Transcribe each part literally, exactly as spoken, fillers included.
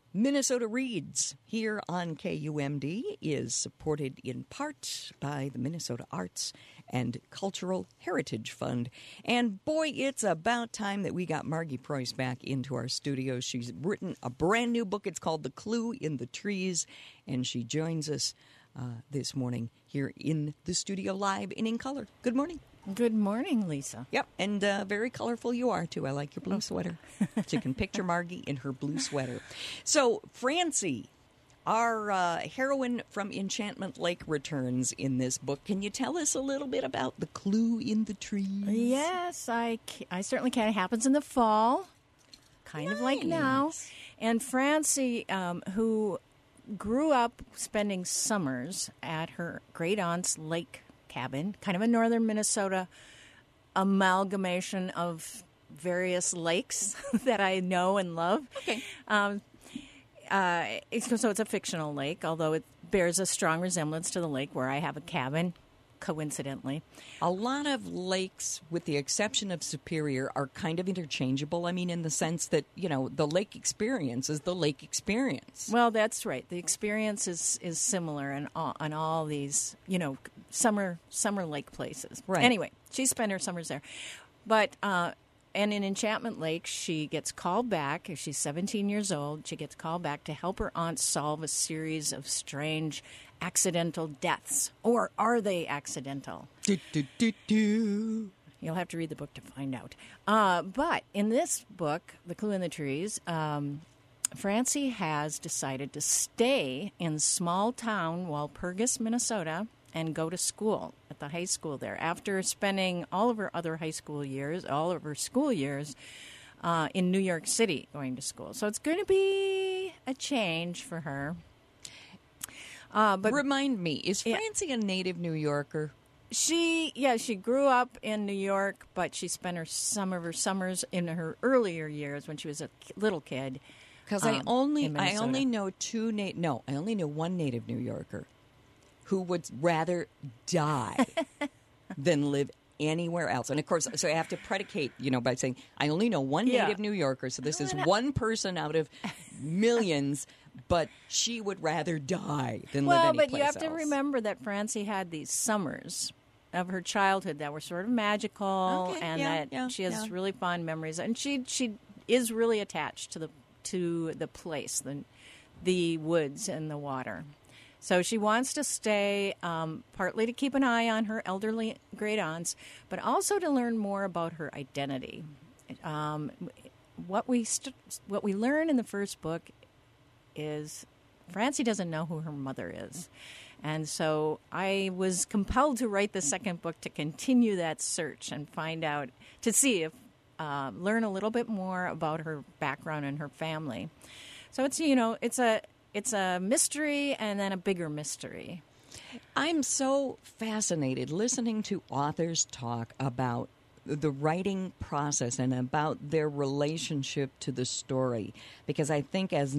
Minnesota Reads here on K U M D is supported in part by the Minnesota Arts and Cultural Heritage Fund. And boy, it's about time that we got Margie Preuss back into our studio. She's written a brand new book. It's called The Clue in the Trees, and she joins us uh, this morning here in the studio live and in color. Good morning. Good morning, Lisa. Yep, and uh, very colorful you are, too. I like your blue sweater. So you can picture Margie in her blue sweater. So, Francie, our uh, heroine from Enchantment Lake, returns in this book. Can you tell us a little bit about The Clue in the Trees? Yes, I, I certainly can. It happens in the fall, kind nice. of like now. And Francie, um, who grew up spending summers at her great-aunt's lake cabin, kind of a northern Minnesota amalgamation of various lakes that I know and love. Okay. Um, uh, it's, so it's a fictional lake, although it bears a strong resemblance to the lake where I have a cabin, coincidentally. A lot of lakes, with the exception of Superior, are kind of interchangeable. I mean, in the sense that, you know, the lake experience is the lake experience. Well, that's right. The experience is, is similar in all, on all these, you know, summer summer lake places. Right. Anyway, she spent her summers there. But, uh, and in Enchantment Lake, she gets called back. She's seventeen years old. She gets called back to help her aunt solve a series of strange accidental deaths. Or are they accidental? Do, do, do, do. You'll have to read the book to find out. Uh, but in this book, The Clue in the Trees, um, Francie has decided to stay in small town Walpurgis, Minnesota, and go to school at the high school there. After spending all of her other high school years, all of her school years, uh, in New York City going to school. So it's going to be a change for her. Uh, but Remind me, is Francie yeah. a native New Yorker? She, yeah, she grew up in New York, but she spent her some of her summers in her earlier years when she was a little kid. Because um, I only, I only know two na- No, I only know one native New Yorker who would rather die than live anywhere else. And of course, so I have to predicate, you know, by saying I only know one yeah. native New Yorker. So this is one person out of millions. But she would rather die than well, live anyplace else. Well, but you have to remember that Francie had these summers of her childhood that were sort of magical, okay, and yeah, that yeah, she has yeah. really fond memories. And she she is really attached to the to the place, the the woods and the water. So she wants to stay, um, partly to keep an eye on her elderly great aunts, but also to learn more about her identity. Um, what we st- what we learn in the first book is Francie doesn't know who her mother is. And so I was compelled to write the second book to continue that search and find out, to see if, uh, learn a little bit more about her background and her family. So it's, you know, it's a, it's a mystery and then a bigger mystery. I'm so fascinated listening to authors talk about the writing process and about their relationship to the story, because I think as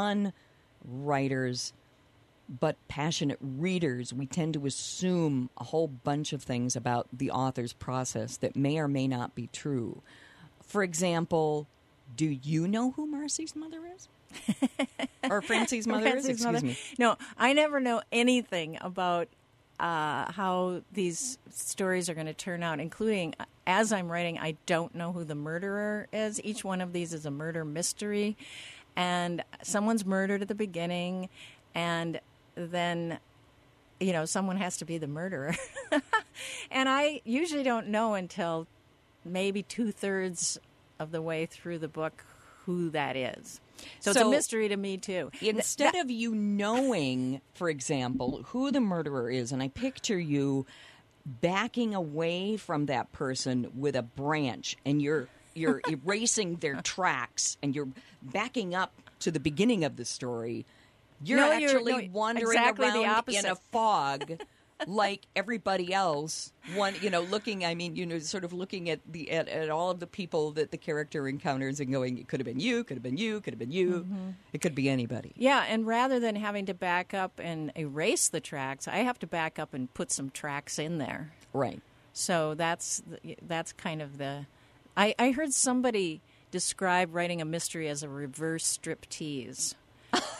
non-writers but passionate readers, we tend to assume a whole bunch of things about the author's process that may or may not be true. For example, do you know who Marcy's mother is? Or Francie's mother Francie's is? Excuse mother. me. No, I never know anything about uh, how these stories are going to turn out, including, as I'm writing, I don't know who the murderer is. Each one of these is a murder mystery, and someone's murdered at the beginning, and then, you know, someone has to be the murderer. And I usually don't know until maybe two-thirds of the way through the book who that is. So, so it's a mystery to me, too. Instead that, of you knowing, for example, who the murderer is, and I picture you backing away from that person with a branch, and you're you're erasing their tracks, and you're backing up to the beginning of the story, you're no, actually you're, no, wandering exactly around in a fog like everybody else, one, you know, looking, I mean, you know, sort of looking at the at, at all of the people that the character encounters and going, it could have been you, could have been you, could have been you. Mm-hmm. It could be anybody. Yeah, and rather than having to back up and erase the tracks, I have to back up and put some tracks in there. Right. So that's that's kind of the... I, I heard somebody describe writing a mystery as a reverse striptease.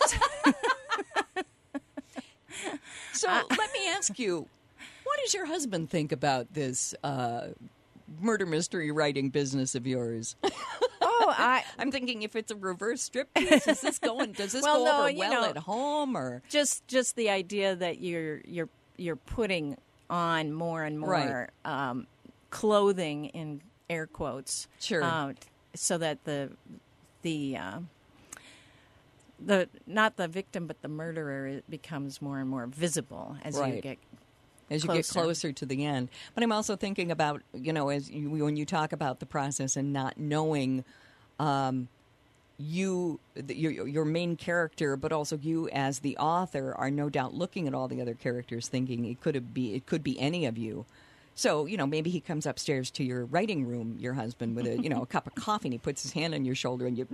So uh, let me ask you, what does your husband think about this uh, murder mystery writing business of yours? Oh, I, I'm thinking if it's a reverse striptease, is this going? Does this well, go no, over you well know, at home, or just just the idea that you're you're you're putting on more and more right. um, clothing in air quotes, sure, uh, so that the the uh, the not the victim but the murderer becomes more and more visible as right. you get. As you closer. get closer to the end. But I'm also thinking about, you know, as you, when you talk about the process and not knowing um, you, the, your, your main character, but also you as the author are no doubt looking at all the other characters thinking it could be, it could be any of you. So, you know, maybe he comes upstairs to your writing room, your husband, with a, you know, a cup of coffee, and he puts his hand on your shoulder and you...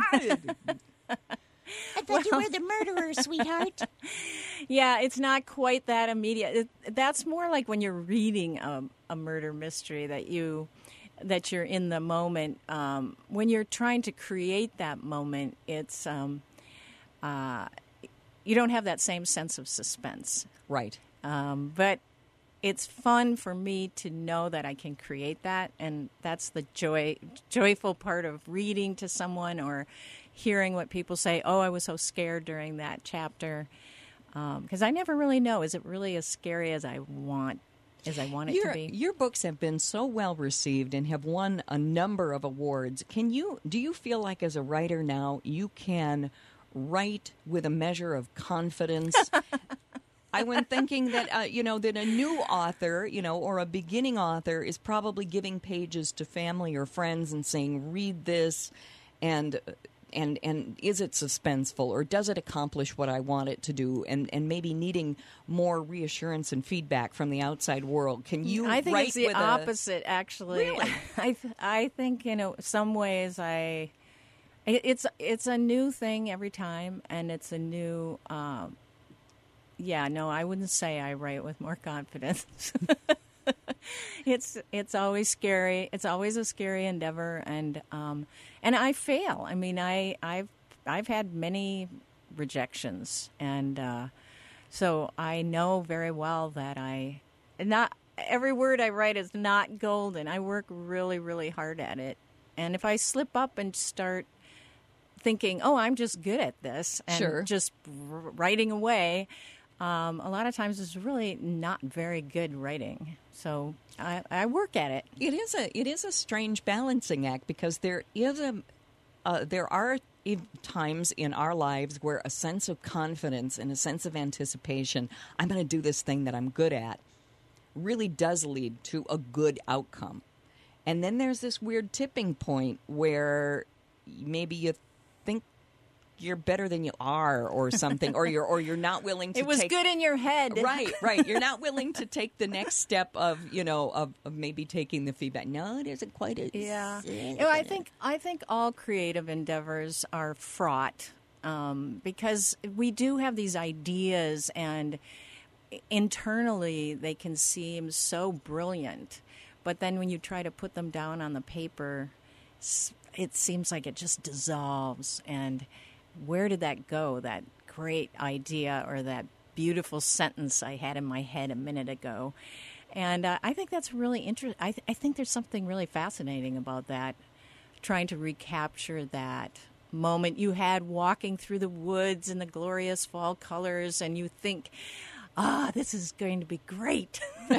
I thought well, you were the murderer, sweetheart. Yeah, it's not quite that immediate. It, that's more like when you're reading a, a murder mystery that you that you're in the moment. Um, when you're trying to create that moment, it's um, uh, you don't have that same sense of suspense, right? Um, but it's fun for me to know that I can create that, and that's the joy, joyful part of reading to someone or hearing what people say. Oh, I was so scared during that chapter, because um, I never really know. Is it really as scary as I want? As I want it your, to be? Your books have been so well received and have won a number of awards. Can you? Do you feel like as a writer now you can write with a measure of confidence? I went thinking that, uh, you know, that a new author, you know, or a beginning author is probably giving pages to family or friends and saying, read this, and and and is it suspenseful, or does it accomplish what I want it to do, and, and maybe needing more reassurance and feedback from the outside world. Can you I think write it's the with opposite, a... actually. Really? I, th- I think, in a, some ways, I it, it's, it's a new thing every time, and it's a new... Um, Yeah, no, I wouldn't say I write with more confidence. it's it's always scary. It's always a scary endeavor, and um, and I fail. I mean, I I've I've had many rejections, and uh, so I know very well that I not every word I write is not golden. I work really really hard at it, and if I slip up and start thinking, oh, I'm just good at this, and sure. just r- writing away. Um, a lot of times it's really not very good writing. So I, I work at it. It is a it is a strange balancing act, because there is a uh, there are times in our lives where a sense of confidence and a sense of anticipation, I'm going to do this thing that I'm good at, really does lead to a good outcome. And then there's this weird tipping point where maybe you think you're better than you are, or something, or you're or you're not willing to It was take, good in your head. right right you're not willing to take the next step of, you know, of, of maybe taking the feedback. No, it isn't quite as yeah you know, I think I think all creative endeavors are fraught, um, because we do have these ideas, and internally they can seem so brilliant, but then when you try to put them down on the paper, it seems like it just dissolves. And where did that go, that great idea or that beautiful sentence I had in my head a minute ago? And uh, I think that's really interesting. I, th- I think there's something really fascinating about that, trying to recapture that moment you had walking through the woods in the glorious fall colors, and you think, ah, this is going to be great.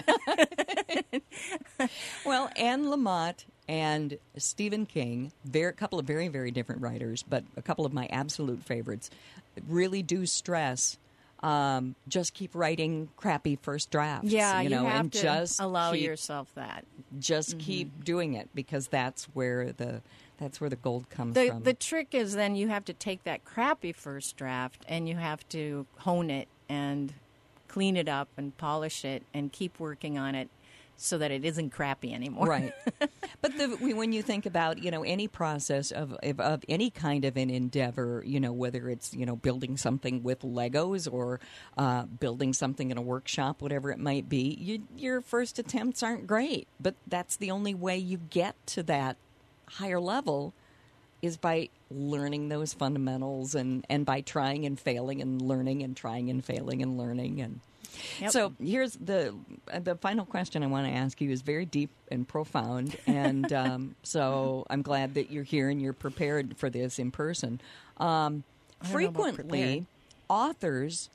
Well, Anne Lamott and Stephen King, a couple of very, very different writers, but a couple of my absolute favorites, really do stress um, just keep writing crappy first drafts. Yeah, you you know, have and to just allow keep, yourself that. Just Mm-hmm. keep doing it, because that's where the that's where the gold comes The, from. the trick is then you have to take that crappy first draft and you have to hone it and clean it up and polish it and keep working on it so that it isn't crappy anymore. Right. But the, when you think about, you know, any process of, of of any kind of an endeavor, you know, whether it's, you know, building something with Legos or uh, building something in a workshop, whatever it might be, you, your first attempts aren't great. But that's the only way you get to that higher level, is by learning those fundamentals and, and by trying and failing and learning and trying and failing and learning. And Yep. so here's the the final question I want to ask you is very deep and profound. And um, so I'm glad that you're here and you're prepared for this in person. Um, I don't know about frequently, prepared. authors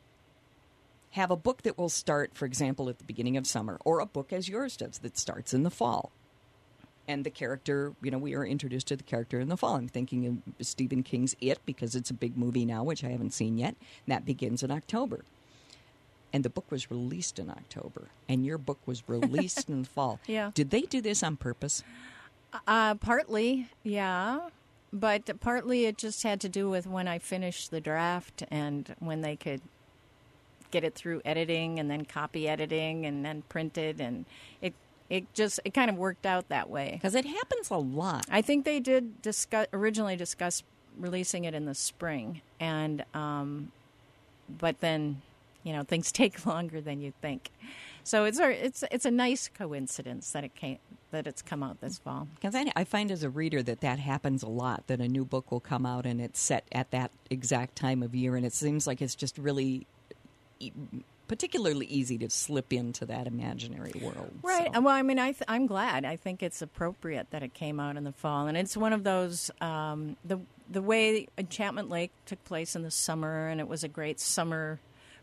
have a book that will start, for example, at the beginning of summer, or a book as yours does that starts in the fall. And the character, you know, we are introduced to the character in the fall. I'm thinking of Stephen King's It, because it's a big movie now, which I haven't seen yet. And that begins in October. And the book was released in October. And your book was released in the fall. Yeah. Did they do this on purpose? Uh, partly, yeah. But partly it just had to do with when I finished the draft and when they could get it through editing and then copy editing and then printed. And it it just, it kind of worked out that way. Because it happens a lot. I think they did discuss, originally discuss releasing it in the spring. And, um, but then, you know, things take longer than you think. So it's a, it's it's a nice coincidence that it came, that it's come out this fall. Because I, I find as a reader that that happens a lot, that a new book will come out and it's set at that exact time of year, and it seems like it's just really e- particularly easy to slip into that imaginary world. Right. So. Well, I mean, I th- I'm glad. I think it's appropriate that it came out in the fall, and it's one of those um, the the way Enchantment Lake took place in the summer, and it was a great summer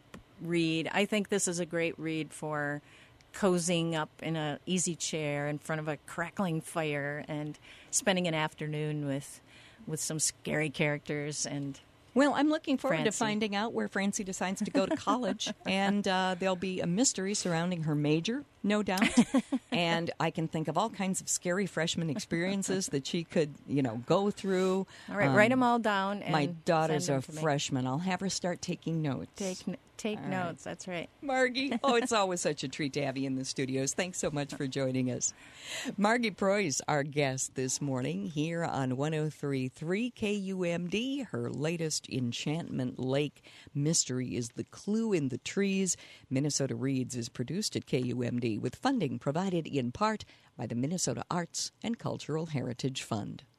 read. I think this is a great read for cozying up in a easy chair in front of a crackling fire and spending an afternoon with with some scary characters. And Well, I'm looking forward Francie. to finding out where Francie decides to go to college, and uh, there'll be a mystery surrounding her major, no doubt. And I can think of all kinds of scary freshman experiences that she could, you know, go through. all right, Um, write them all down. And My daughter's send a them to me. freshman. I'll have her start taking notes. Take take All right. notes. That's right. Margie, oh, it's always such a treat to have you in the studios. Thanks so much for joining us. Margie Proy's our guest this morning here on one oh three point three K U M D. Her latest Enchantment Lake mystery is The Clue in the Trees. Minnesota Reads is produced at K U M D with funding provided in part by the Minnesota Arts and Cultural Heritage Fund.